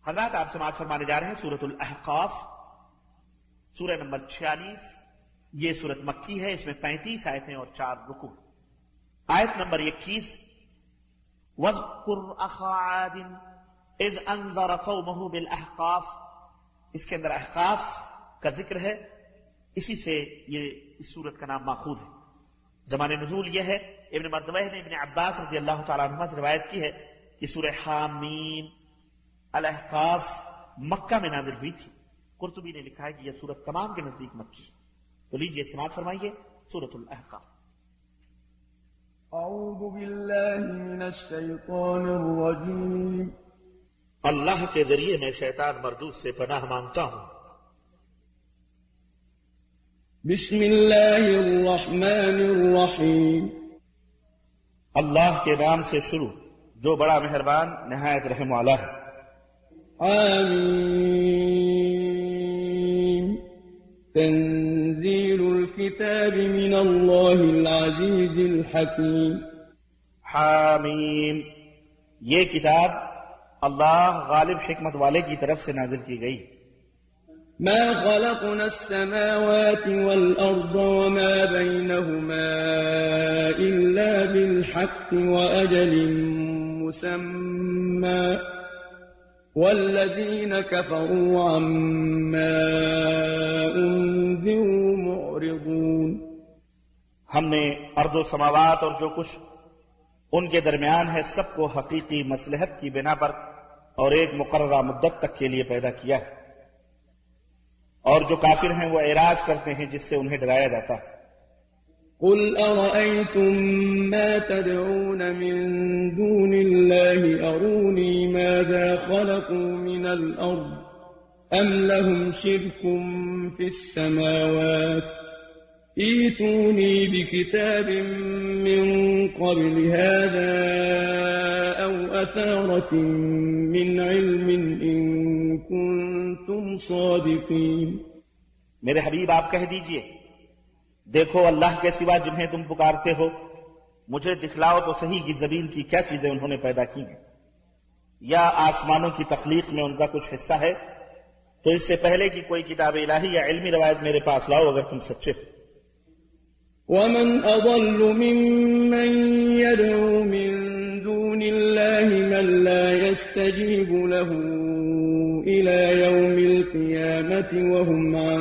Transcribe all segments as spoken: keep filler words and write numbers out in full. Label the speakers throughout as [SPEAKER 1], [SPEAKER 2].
[SPEAKER 1] حضرات آپ سماعت فرمانے جا رہے ہیں سورۃ الاحقاف، سورہ نمبر چھیالیس. یہ سورت مکی ہے، اس میں پینتیس آیتیں اور چار رکوع. آیت نمبر اکیس، وَاذْكُرْ أَخَا عَادٍ إِذْ أَنذَرَ قَوْمَهُ بِالْأَحْقَافِ. اس کے اندر احقاف کا ذکر ہے، اسی سے یہ اس سورت کا نام ماخوذ ہے. زمان نزول یہ ہے، ابن مردوہ نے ابن عباس رضی اللہ تعالیٰ عنہ سے روایت کی ہے کہ سورہ حامیم الاحقاف مکہ میں نازل ہوئی تھی. قرطبی نے لکھا ہے کہ یہ سورت تمام کے نزدیک مکی. تو لیجئے سماعت فرمائیے سورۃ الاحقاف.
[SPEAKER 2] اعوذ باللہ من الشیطان الرجیم.
[SPEAKER 1] اللہ کے ذریعے میں شیطان مردود سے پناہ مانگتا ہوں.
[SPEAKER 2] بسم اللہ الرحمن الرحیم.
[SPEAKER 1] اللہ کے نام سے شروع جو بڑا مہربان نہایت رحم والا ہے.
[SPEAKER 2] آمین. تنزیل الكتاب من اللہ العزیز الحکیم.
[SPEAKER 1] حامیم، یہ کتاب اللہ غالب حکمت والے کی طرف سے نازل کی گئی.
[SPEAKER 2] ما خلقنا السماوات والأرض وما بينهما إلا بالحق وأجل مسمى والذين كفروا عما أنذروا معرضون.
[SPEAKER 1] ہم نے ارض و سماوات اور جو کچھ ان کے درمیان ہے سب کو حقیقی مصلحت کی بنا پر اور ایک مقررہ مدت تک کے لیے پیدا کیا ہے، اور جو کافر ہیں وہ اعراض کرتے ہیں جس سے انہیں ڈرایا جاتا ہے.
[SPEAKER 2] قل أرأيتم ما تدعون من دون الله أروني ماذا خلقوا من الأرض أم لهم شرك في السماوات ائتوني بكتاب من قبل هذا أو أثارة من علم إن كنتم صادقين.
[SPEAKER 1] میرے حبیب آپ کہہ دیجئے، دیکھو اللہ کے سوا جنہیں تم پکارتے ہو مجھے دکھلاؤ تو صحیح کی زمین کی کیا چیزیں انہوں نے پیدا کی ہیں، یا آسمانوں کی تخلیق میں ان کا کچھ حصہ ہے. تو اس سے پہلے کہ کوئی کتاب الہی یا علمی روایت میرے پاس لاؤ اگر تم سچے ہو.
[SPEAKER 2] ومن أضل ممن يدعو من دون الله من لا يستجيب له إلى يوم القيامة وهم عن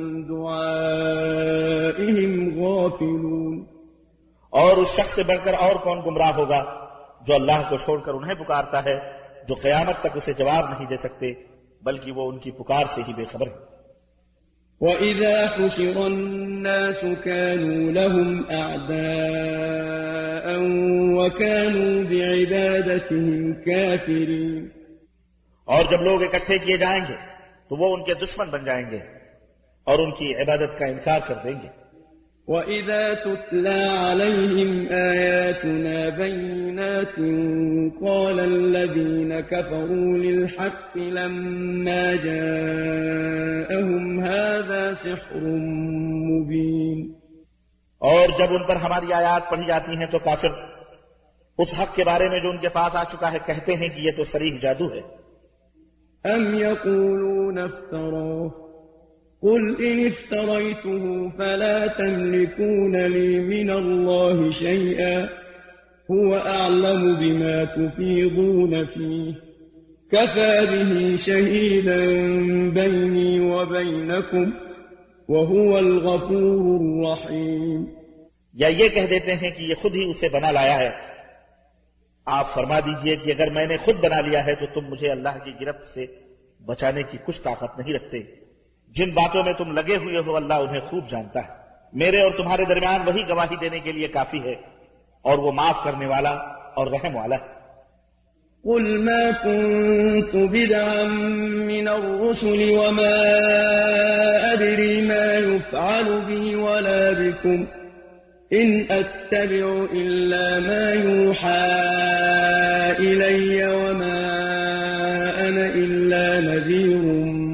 [SPEAKER 2] دعائهم غافلون.
[SPEAKER 1] اور اس شخص سے بڑھ کر اور کون گمراہ ہوگا جو اللہ کو چھوڑ کر انہیں پکارتا ہے جو قیامت تک اسے جواب نہیں دے سکتے بلکہ وہ ان کی پکار سے ہی بے خبر ہے.
[SPEAKER 2] وَإِذَا حُشِرَ النَّاسُ كَانُوا لَهُمْ أَعْدَاءً وَكَانُوا بِعِبَادَتِهِمْ كَافِرِينَ.
[SPEAKER 1] اور جب لوگ اکٹھے کیے جائیں گے تو وہ ان کے دشمن بن جائیں گے اور ان کی عبادت کا انکار کر دیں گے.
[SPEAKER 2] وَإِذَا تُتْلَى عَلَيْهِمْ آيَاتُنَا بَيِّنَاتٍ قَالَ الَّذِينَ كَفَرُوا لِلْحَقِّ لَمَّا جَاءَهُمْ هَذَا سِحْرٌ مُبِينٌ.
[SPEAKER 1] اور جب ان پر ہماری آیات پڑھی جاتی ہیں تو کافر اس حق کے بارے میں جو ان کے پاس آ چکا ہے کہتے ہیں کہ یہ تو صریح جادو ہے.
[SPEAKER 2] أَمْ يَقُولُونَ افْتَرَاهُ قل إن افتريته فلا تملكون لي من الله شيئا هو أعلم بما تفيضون فيه كفى به شهيدا بيني وبينكم وهو الغفور الرحيم.
[SPEAKER 1] یا یہ کہہ دیتے ہیں کہ یہ خود ہی اسے بنا لایا ہے. آپ فرما دیجئے کہ اگر میں نے خود بنا لیا ہے تو تم مجھے اللہ کی گرفت سے بچانے کی کچھ طاقت نہیں رکھتے. جن باتوں میں تم لگے ہوئے ہو اللہ انہیں خوب جانتا ہے. میرے اور تمہارے درمیان وہی گواہی دینے کے لیے کافی ہے اور وہ معاف کرنے والا اور رحم والا ہے.
[SPEAKER 2] قل ما كنت بدعا من الرسل وما أدري ما يفعل بي ولا بكم إن أتبع إلا ما يوحى إلي وما أنا إلا نذير.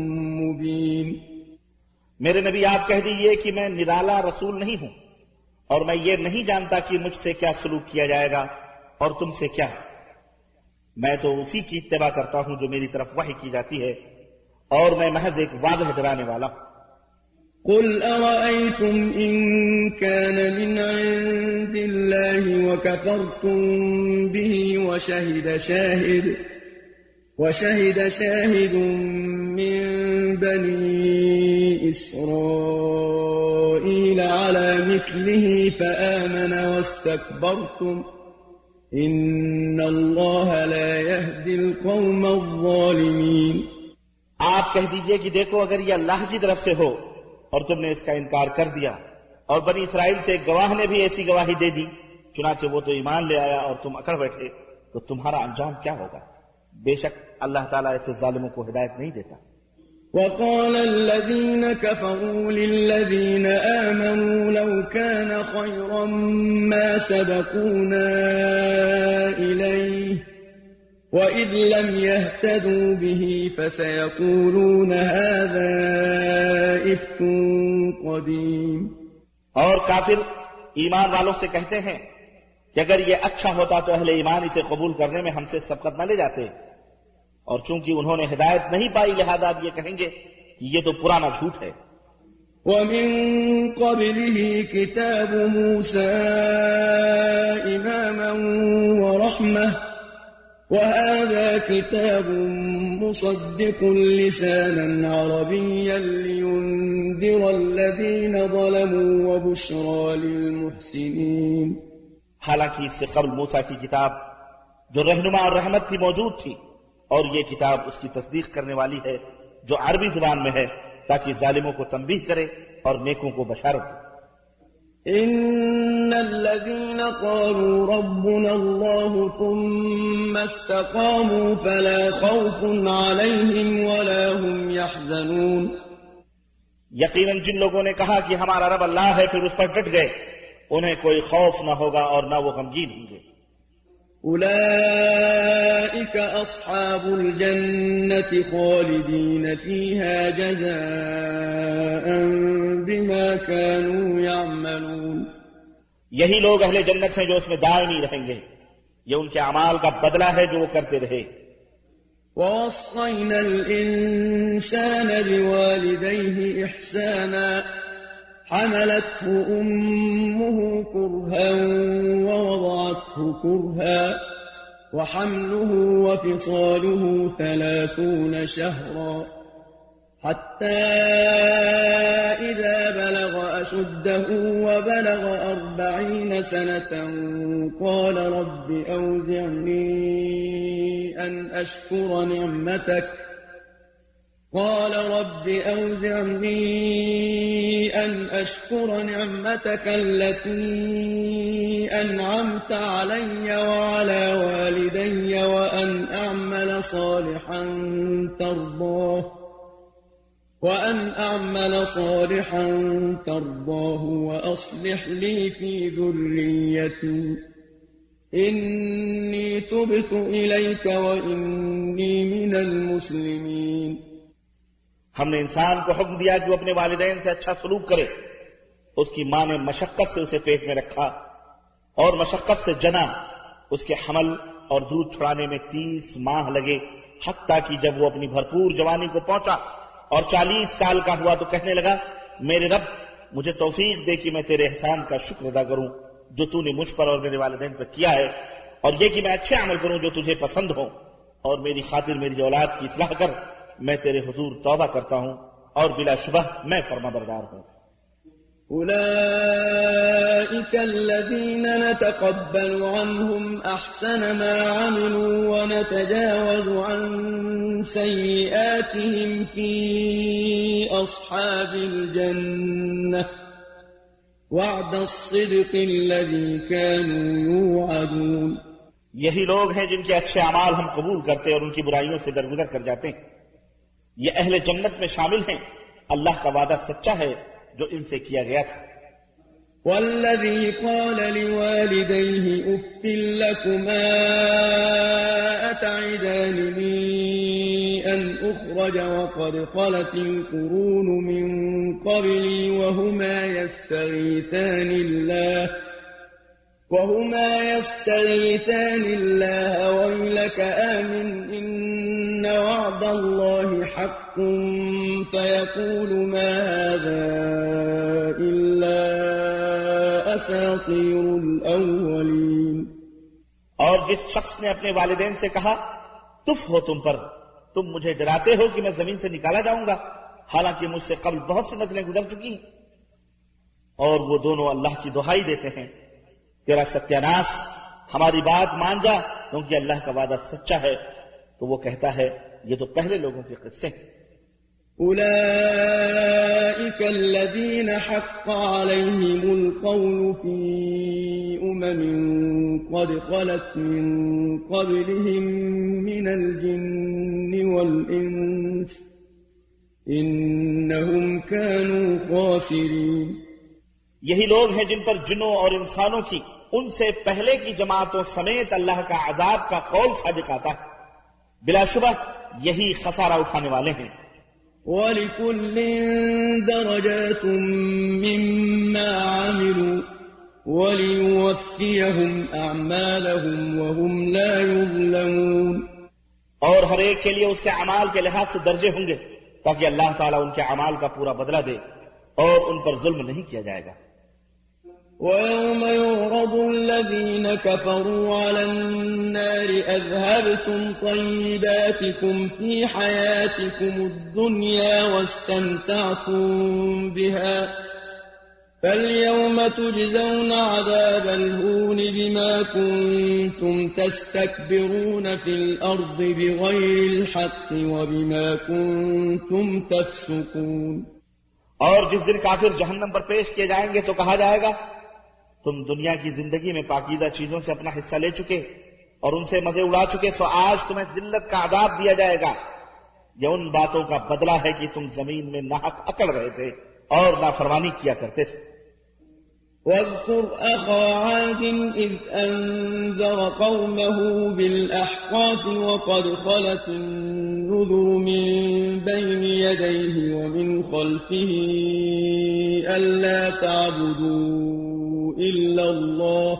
[SPEAKER 1] میرے نبی آپ کہہ دیجئے کہ میں نرالا رسول نہیں ہوں اور میں یہ نہیں جانتا کہ مجھ سے کیا سلوک کیا جائے گا اور تم سے کیا. میں تو اسی کی اتباع کرتا ہوں جو میری طرف وحی کی جاتی ہے، اور میں محض ایک واضح ڈرانے والا ہوں۔
[SPEAKER 2] قل أرأيتم إن كان من عند الله وكفرتم به وشهد شاهد وشهد شاهد من بني إسرائيل على مثله فآمن واستكبرتم إن الله لا يهدي القوم الظالمين۔
[SPEAKER 1] آپ کہہ دیجئے کہ دیکھو اگر یہ اللہ کی طرف سے ہو اور تم نے اس کا انکار کر دیا، اور بنی اسرائیل سے ایک گواہ نے بھی ایسی گواہی دے دی، چنانچہ وہ تو ایمان لے آیا اور تم اکڑ بیٹھے، تو تمہارا انجام کیا ہوگا؟ بے شک اللہ تعالیٰ ایسے ظالموں کو ہدایت نہیں دیتا۔
[SPEAKER 2] وقال الذين كفروا للذين آمنوا لو كان خيرا ما سبقونا إليه وإذ لم يهتدوا به فسيقولون هذا إفك قديم۔
[SPEAKER 1] اور کافر ایمان والوں سے کہتے ہیں کہ اگر یہ اچھا ہوتا تو اہل ایمان اسے قبول کرنے میں ہم سے سبقت نہ لے جاتے، اور چونکہ انہوں نے ہدایت نہیں پائی لہذا اب یہ کہیں گے کہ یہ تو پرانا جھوٹ ہے۔
[SPEAKER 2] ومن قبله كتاب موسى إماما ورحمة وهذا كتاب مصدق لسانا عربيا لينذر الذين ظلموا وبشرى للمحسنين۔
[SPEAKER 1] حالانکہ اس سے قبل موسیٰ کی کتاب جو رہنما اور رحمت تھی موجود تھی، اور یہ کتاب اس کی تصدیق کرنے والی ہے جو عربی زبان میں ہے، تاکہ ظالموں کو تنبیہ کرے اور نیکوں کو بشارت دے۔
[SPEAKER 2] إن الذين قالوا ربنا الله ثم استقاموا فلا خوف عليهم ولا هم يحزنون۔
[SPEAKER 1] یقیناً جن لوگوں نے کہا کہ ہمارا رب اللہ ہے پھر اس پر ڈٹ گئے، انہیں کوئی خوف نہ ہوگا اور نہ وہ غمگین ہوں گے۔
[SPEAKER 2] أولئك أصحاب الجنة خالدين فيها جزاء بما كانوا يعملون۔
[SPEAKER 1] یہی لوگ اہل جنت ہیں جو اس میں دائمی رہیں گے، یہ ان کے اعمال کا بدلہ ہے جو وہ کرتے رہے۔
[SPEAKER 2] ووصينا الإنسان بوالديه إحسانا حملته أمه كرها ووضعته كرها وحمله وفصاله ثلاثون شهرا حتى إذا بلغ أشده وبلغ أربعين سنة قال رب أوزعني أن أشكر نعمتك قال رب أوزعني أن أشكر نعمتك التي أنعمت علي وعلى والدي وأن أعمل صالحا ترضاه وأن أعمل صالحا ترضاه وأصلح لي في ذريتي إني تبت إليك وإني من المسلمين۔
[SPEAKER 1] ہم نے انسان کو حکم دیا کہ وہ اپنے والدین سے اچھا سلوک کرے۔ اس کی ماں نے مشقت سے اسے پیٹ میں رکھا اور مشقت سے جنا، اس کے حمل اور دودھ چھڑانے میں تیس ماہ لگے، حتیٰ کہ جب وہ اپنی بھرپور جوانی کو پہنچا اور چالیس سال کا ہوا تو کہنے لگا میرے رب مجھے توفیق دے کہ میں تیرے احسان کا شکر ادا کروں جو تو نے مجھ پر اور میرے والدین پر کیا ہے، اور یہ کہ میں اچھے عمل کروں جو تجھے پسند ہوں، اور میری خاطر میری اولاد کی اصلاح کر، میں تیرے حضور توبہ کرتا ہوں اور بلا شبہ میں فرما بردار ہوں۔
[SPEAKER 2] أولئك الذين نتقبل عنهم أحسن ما عملوا ونتجاوز عن سيئاتهم في أصحاب الجنة وعد الصدق الذي كانوا يوعدون۔
[SPEAKER 1] یہی لوگ ہیں جن کے اچھے اعمال ہم قبول کرتے اور ان کی برائیوں سے درگزر کر جاتے ہیں، یہ اہل جنت میں شامل ہیں، اللہ کا وعدہ سچا ہے جو ان سے کیا گیا تھا۔
[SPEAKER 2] والذي قال لوالديه أف لكما أتعدانني أن أخرج وقد خلت القرون من قبلي وهما يستغيثان الله وهما يستغيثان الله ويلك آمن إن وعد الله حق فيقول ما هذا إلا أساطير الأولين.
[SPEAKER 1] اور جس شخص نے اپنے والدین سے کہا تف ہو تم پر، تم مجھے ڈراتے ہو کہ میں زمین سے نکالا جاؤں گا، حالانکہ مجھ سے قبل بہت سی نسلیں گزر چکی ہیں. اور وہ دونوں اللہ کی دہائی دیتے ہیں تیرا ستیہ ناس، ہماری بات مان جا کیونکہ اللہ کا وعدہ سچا ہے. تو وہ کہتا ہے یہ تو پہلے لوگوں کے قصے ہیں.
[SPEAKER 2] أولئك الذين حق عليهم القول في أمم قد خلت من قبلهم من الجن والإنس إنهم كانوا خاسرين.
[SPEAKER 1] یہی لوگ ہیں جن پر جنوں اور انسانوں کی ان سے پہلے کی جماعتوں سمیت اللہ کا عذاب کا قول صادق آتا ہے. بلا شبہ یہی خسارہ اٹھانے والے ہیں.
[SPEAKER 2] وَلِكُلٍّ دَرَجَاتٌ مِّمَّا عَمِلُوا وَلِيُوَفِّيَهُمْ أَعْمَالَهُمْ وَهُمْ لَا يُظْلَمُونَ.
[SPEAKER 1] اور ہر ایک کے لیے اس کے اعمال کے لحاظ سے درجے ہوں گے تاکہ اللہ تعالیٰ ان کے اعمال کا پورا بدلہ دے اور ان پر ظلم نہیں کیا جائے گا.
[SPEAKER 2] وَيَوْمَ يُعْرَضُ الَّذِينَ كَفَرُوا عَلَى النَّارِ أَذْهَبْتُمْ طَيِّبَاتِكُمْ فِي حَيَاتِكُمُ الدُّنْيَا وَاسْتَمْتَعْتُمْ بِهَا فَالْيَوْمَ تُجْزَوْنَ عَذَابَ الْهُونِ بِمَا كُنتُمْ تَسْتَكْبِرُونَ فِي الْأَرْضِ بِغَيْرِ الْحَقِّ وَبِمَا كُنتُمْ تَفْسُقُونَ.
[SPEAKER 1] اور جس دن کافر جہنم پر پیش کیے جائیں گے تو کہا جائے گا تم دنیا کی زندگی میں پاکیزہ چیزوں سے اپنا حصہ لے چکے اور ان سے مزے اڑا چکے، سو آج تمہیں ذلت کا عذاب دیا جائے گا. یہ ان باتوں کا بدلہ ہے کہ تم زمین میں ناحق اکڑ رہے تھے اور نافرمانی کیا کرتے تھے.
[SPEAKER 2] واذكر أخا عاد إذ أنذر قومه بالأحقاف وقد خلت النذر من بين يديه ومن خلفه ألا تعبدوا إلا الله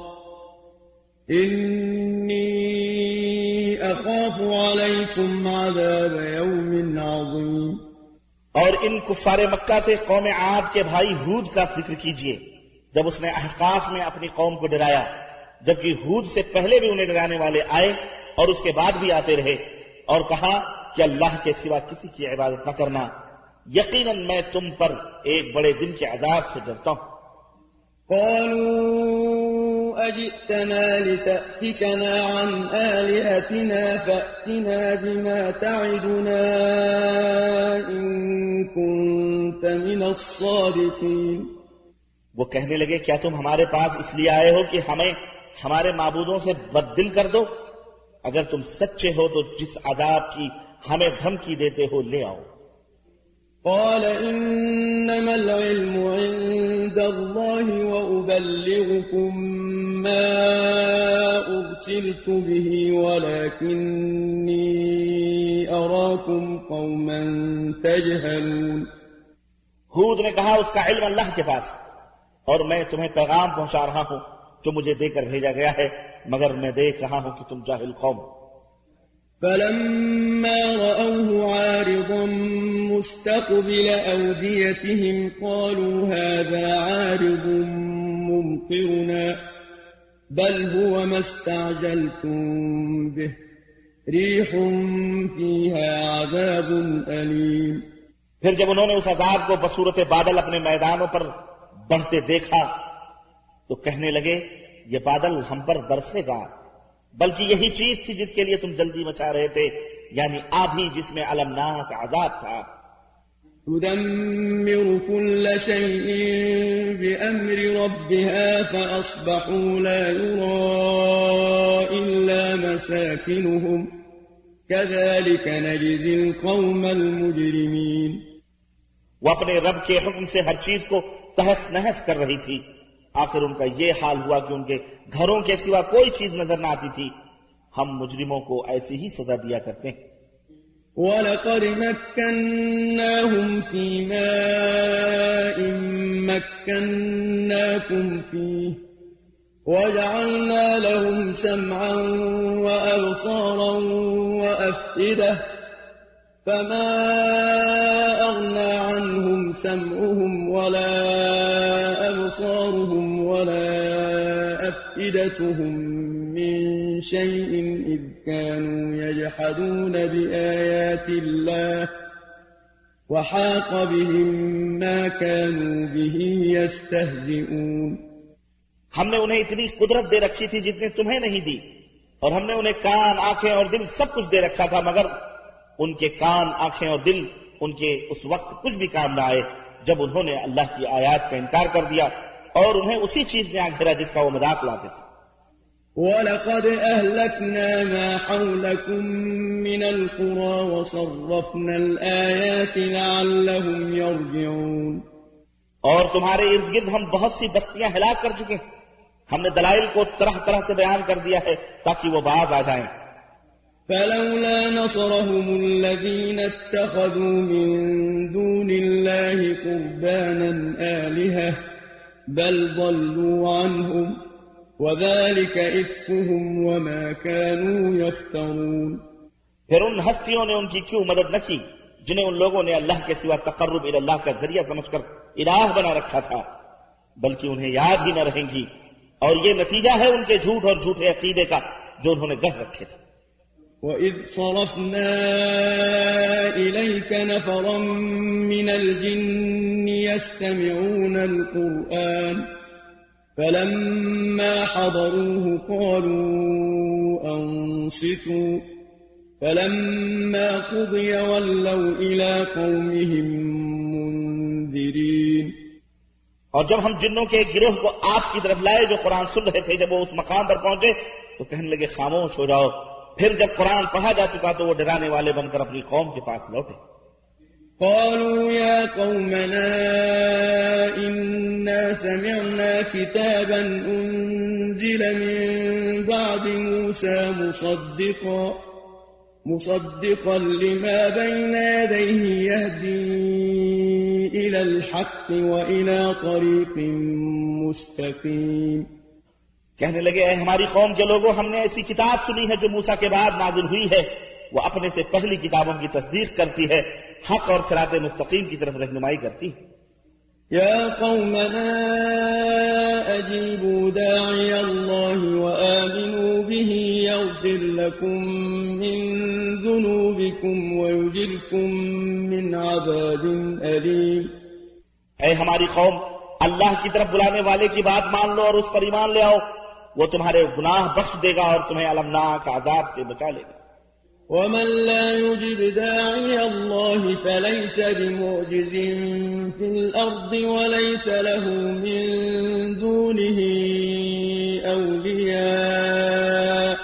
[SPEAKER 2] إني أخاف عليكم عذاب يوم عظيم.
[SPEAKER 1] اور ان کفار مکہ سے قوم عاد کے بھائی ہود کا ذکر کیجئے جب اس نے احقاف میں اپنی قوم کو ڈرایا، جبکہ ہود سے پہلے بھی انہیں ڈرانے والے آئے اور اس کے بعد بھی آتے رہے، اور کہا کہ اللہ کے سوا کسی کی عبادت نہ کرنا، یقیناً میں تم پر ایک بڑے دن کے عذاب سے ڈرتا ہوں.
[SPEAKER 2] قالوا أجئتنا لتأفكنا عن آلهتنا فأتنا بما تعدنا إن كنت من الصادقين.
[SPEAKER 1] وہ کہنے لگے کیا تم ہمارے پاس اس لیے آئے ہو کہ ہمیں ہمارے معبودوں سے بددل کر دو؟ اگر تم سچے ہو تو جس عذاب کی ہمیں دھمکی دیتے ہو لے آؤ.
[SPEAKER 2] قال إنما العلم عند الله وأبلغكم ما أرسلت به ولكني أراكم قوما تجهلون.
[SPEAKER 1] ہود نے کہا اس کا علم اللہ کے پاس اور میں تمہیں پیغام پہنچا رہا ہوں جو مجھے دے کر بھیجا گیا ہے، مگر میں دیکھ رہا ہوں کہ تم جاہل قوم.
[SPEAKER 2] فلما رأوه عارضا مستقبل أوديتهم قالوا هذا عارض ممطرنا بل هو ما استعجلتم به ريح فيها عذاب أليم.
[SPEAKER 1] پھر جب انہوں نے اس عذاب کو بصورت بادل اپنے میدانوں پر بڑھتے دیکھا تو کہنے لگے یہ بادل ہم پر برسے گا، بلکہ یہی چیز تھی جس کے لیے تم جلدی مچا رہے تھے، یعنی آدھی جس میں المناک عذاب تھا.
[SPEAKER 2] تدمر كل شيء بأمر ربها فأصبحوا لا يرى إلا مساكنهم كذلك نجزي القوم المجرمين.
[SPEAKER 1] وہ اپنے رب کے حکم سے ہر چیز کو تہس نہس کر رہی تھی، آخر ان کا یہ حال ہوا کہ ان کے گھروں کے سوا کوئی چیز نظر نہ آتی تھی. ہم مجرموں کو ایسی ہی سزا دیا کرتے ہیں.
[SPEAKER 2] وَلَقَدْ مَكَّنَّاهُمْ فِي مَاءٍ مَكَّنَّاكُمْ فِيهِ وجعلنا لهم سمعا وأبصارا وأفئدة فما أغنى عنهم سمعهم ولا أبصارهم ولا أفئدتهم من شيء إذ كانوا يجحدون بآيات الله وحاق بهم ما كانوا به يستهزئون.
[SPEAKER 1] ہم نے انہیں اتنی قدرت دے رکھی تھی جتنے تمہیں نہیں دی، اور ہم نے انہیں کان، آنکھیں اور دل سب کچھ دے رکھا تھا، مگر ان کے کان، آنکھیں اور دل ان کے اس وقت کچھ بھی کام نہ آئے جب انہوں نے اللہ کی آیات کا انکار کر دیا اور انہیں اسی چیز نے آ گھیرا جس کا وہ مذاق اڑاتے تھے.
[SPEAKER 2] وَلَقَدْ أَهْلَكْنَا مَا حَوْلَكُمْ مِنَ الْقُرَى وَصَرَّفْنَا الْآيَاتِ لَعَلَّهُمْ يَرْجِعُونَ.
[SPEAKER 1] اور تمہارے ارد گرد ہم بہت سی بستیاں ہلاک کر چکے ہیں، ہم نے دلائل کو طرح طرح سے بیان کر دیا ہے تاکہ وہ باز آ جائیں.
[SPEAKER 2] فلولا نصرهم الذين اتخذوا من دون الله قربانا آلهة بل ضلوا عنهم وذلك إفكهم وما كانوا يفترون.
[SPEAKER 1] پھر ان ہستیوں نے ان کی کیوں مدد نہ کی جنہیں ان لوگوں نے اللہ کے سوا تقرب الی اللہ کا ذریعہ سمجھ کر الہ بنا رکھا تھا، بلکہ انہیں یاد ہی نہ رہیں گی، اور یہ نتیجہ ہے ان کے جھوٹ اور جھوٹے عقیدے کا جو انہوں نے گڑھ رکھے تھے.
[SPEAKER 2] وَإِذْ صَرَفْنَا إِلَيْكَ نَفَرًا مِّنَ الْجِنِّ يَسْتَمِعُونَ الْقُرْآنَ فَلَمَّا حَضَرُوهُ قَالُوا أَنصِتُوا فَلَمَّا قُضِيَ وَلَّوْا إِلَىٰ قَوْمِهِم مُّنذِرِينَ.
[SPEAKER 1] اور جب ہم جنوں کے ایک گروہ کو آپ کی طرف لائے جو قرآن سن رہے تھے، جب وہ اس مقام پر پہنچے تو کہنے لگے خاموش ہو جاؤ. پھر جب قرآن پڑھا جا چکا تو وہ ڈرانے والے بن کر اپنی قوم کے پاس لوٹے.
[SPEAKER 2] قالوا يا قومنا إنا سمعنا كتابا أنزل من بعد موسى مصدقا مصدقا لما بين يديه يهدي إلى الحق وإلى طريق مستقيم.
[SPEAKER 1] کہنے لگے اے ہماری قوم کے لوگوں، ہم نے ایسی کتاب سنی ہے جو موسیٰ کے بعد نازل ہوئی ہے، وہ اپنے سے پہلی کتابوں کی تصدیق کرتی ہے، حق اور صراط مستقیم کی طرف رہنمائی کرتی ہے.
[SPEAKER 2] يا قومنا أجيبوا داعي الله وآمنوا به يغفر لكم من ذنوبكم ويجركم من عذاب أليم.
[SPEAKER 1] اے ہماری قوم، اللہ کی طرف بلانے والے کی بات مان لو اور اس پر ایمان لے آؤ، وہ تمہارے گناہ بخش دے گا اور تمہیں المناک عذاب سے بچا لے گا.
[SPEAKER 2] ومن لا يجب داعي الله فليس بمعجز في الأرض وليس له من دونه أولياء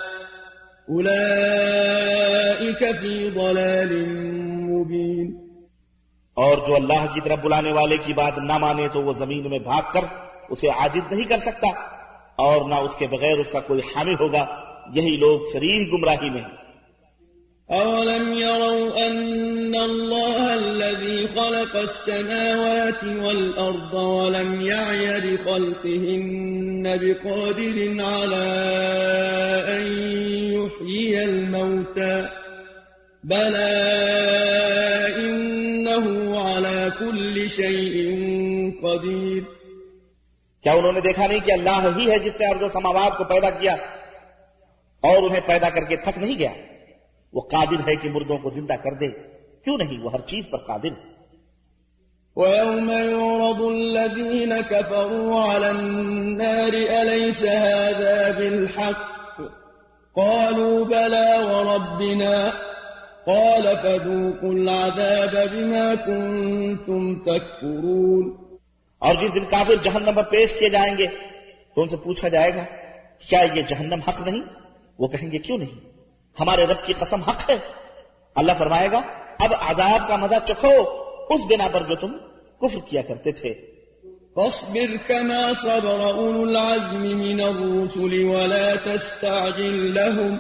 [SPEAKER 2] أولئك في ضلال مبين.
[SPEAKER 1] اور جو اللہ کی طرف بلانے والے کی بات نہ مانے تو وہ زمین میں بھاگ کر اسے عاجز نہیں کر سکتا، اور نہ اس کے بغیر اس کا کوئی حامی ہوگا. یہی لوگ صریح گمراہی میں ہیں.
[SPEAKER 2] أَوَلَمْ يَرَوْا أَنَّ اللَّهَ الَّذِي خَلَقَ السَّمَاوَاتِ وَالْأَرْضَ وَلَمْ يَعْيَ بِخَلْقِهِنَّ بِقَادِرٍ عَلَىٰ أَن يُحْيِيَ الْمَوْتَىٰ بَلَىٰ إِنَّهُ عَلَىٰ كُلِّ شَيْءٍ قَدِيرٌ.
[SPEAKER 1] کیا انہوں نے دیکھا نہیں کہ اللہ ہی ہے جس نے ارض و سماوات کو پیدا کیا اور انہیں پیدا کر کے تھک نہیں گیا؟ وہ قادر ہے کہ مردوں کو زندہ کر دے. کیوں نہیں، وہ ہر چیز پر قادر ہے.
[SPEAKER 2] وَيَوْمَ يُعْرَضُ الَّذِينَ كَفَرُوا عَلَى النَّارِ أَلَيْسَ هَذَا بِالْحَقِّ قَالُوا بَلَىٰ وَرَبِّنَا قَالَ فَذُوقُوا الْعَذَابَ بِمَا كُنتُمْ تَكْفُرُونَ.
[SPEAKER 1] اور جس دن کافر جہنم پر پیش کیے جائیں گے تو ان سے پوچھا جائے گا کیا یہ جہنم حق نہیں؟ وہ کہیں گے کیوں نہیں، ہمارے رب کی قسم حق ہے. اللہ فرمائے گا اب عذاب کا مزہ چکھو اس بنا پر جو تم کفر کیا کرتے تھے.
[SPEAKER 2] فاصبر كما صبر أولو العزم من الرسل ولا تستعجل لهم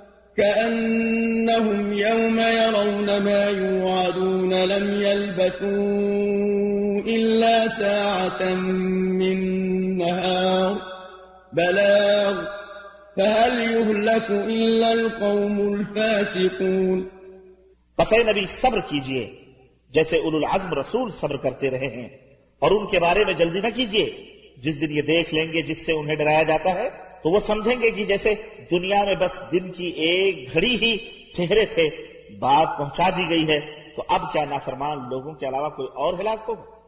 [SPEAKER 2] كأنهم يوم يرون ما يوعدون لم يلبثوا إلا ساعة من نهار بلاغ فهل يهلك إلا القوم الفاسقون.
[SPEAKER 1] پس اے نبی صبر کیجئے جیسے اولو العزم رسول صبر کرتے رہے ہیں، اور ان کے بارے میں جلدی نہ کیجئے. جس دن یہ دیکھ لیں گے جس سے انہیں ڈرایا جاتا ہے تو وہ سمجھیں گے کہ جیسے دنیا میں بس دن کی ایک گھڑی ہی ٹھہرے تھے، بات پہنچا دی گئی ہے، تو اب کیا نافرمان لوگوں کے علاوہ کوئی اور ہلاک ہوگا؟